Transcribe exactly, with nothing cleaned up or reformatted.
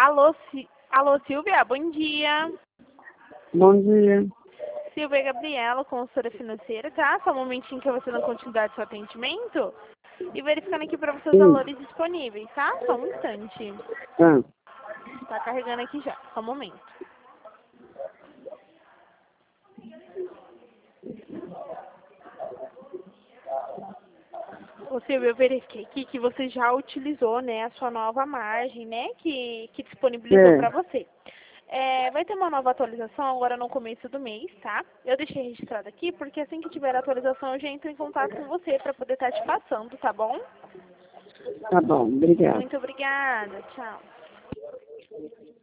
Alô, Si- Alô, Silvia, bom dia. Bom dia. Silvia e Gabriela, consultora financeira, tá? Só um momentinho que eu vou dando continuidade ao seu atendimento. E verificando aqui para você os Sim. valores disponíveis, tá? Só um instante. Ah, Tá carregando aqui já, só um momento. Ô, Silvia, eu verifiquei aqui que você já utilizou, né, a sua nova margem, né, que, que disponibilizou é. para você. É, vai ter uma nova atualização agora no começo do mês, tá? Eu deixei registrado aqui, porque assim que tiver a atualização eu já entro em contato com você para poder estar te passando, tá bom? Tá bom, obrigado. Muito obrigada, tchau.